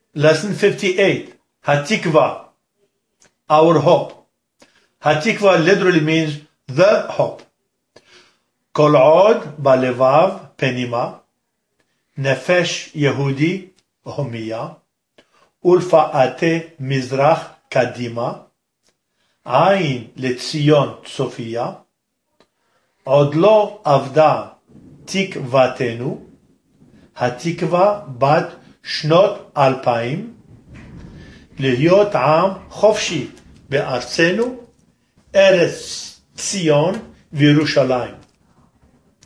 Lesson 58. Hatikva. Our hope. Hatikva literally means the hope. Kol od balevav penima. Nefesh Yehudi homiya. Ulfaate mizrach kadima. Ain letzion Sofia. Od lo avda tikvatenu. Hatikva bat shnot alpaim. להיות עם חופשי בארצנו, ארץ ציון וירושלים.